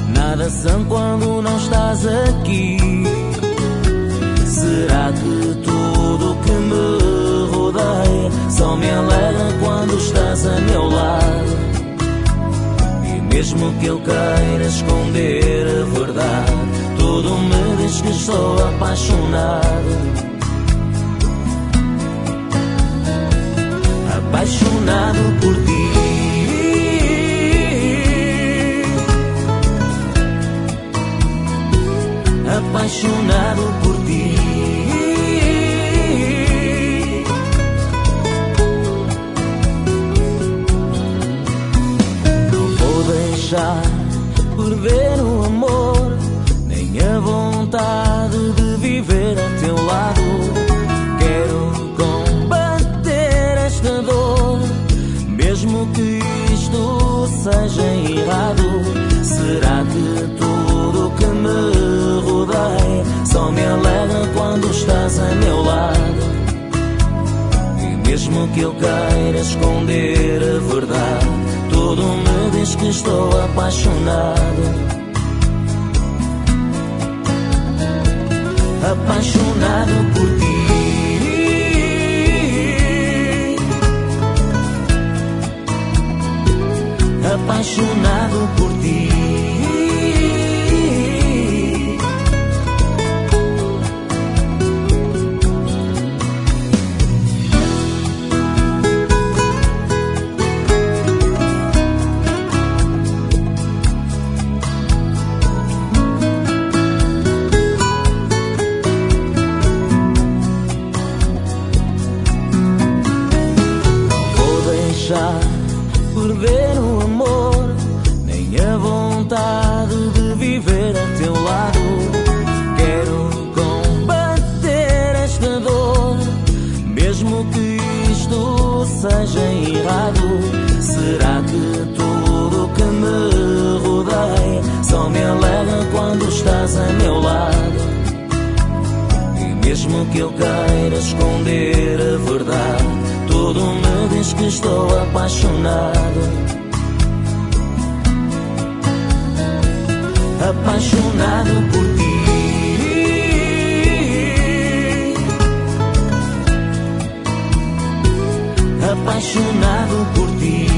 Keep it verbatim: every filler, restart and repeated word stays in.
Nada são quando não estás aqui. Será que tudo que me rodeia só me alegra quando estás a meu lado? E mesmo que eu queira esconder a verdade, tudo me diz que estou apaixonado. Apaixonado por ti. Apaixonado por ti. Não vou deixar perder o amor, nem a vontade de viver a teu lado. Quero combater esta dor, mesmo que isto seja errado. Será que tudo que me rodeia só me alegra quando estás a meu lado? E mesmo que eu queira esconder a verdade, tudo me diz que estou apaixonado. Apaixonado por ti. Apaixonado por ti. Perder o amor, nem a vontade de viver a teu lado. Quero combater esta dor, mesmo que isto seja errado. Será que tudo que me rodeia só me alegra quando estás a meu lado? E mesmo que eu queira esconder a verdade, tudo me diz que estou apaixonado. Apaixonado por ti. Apaixonado por ti.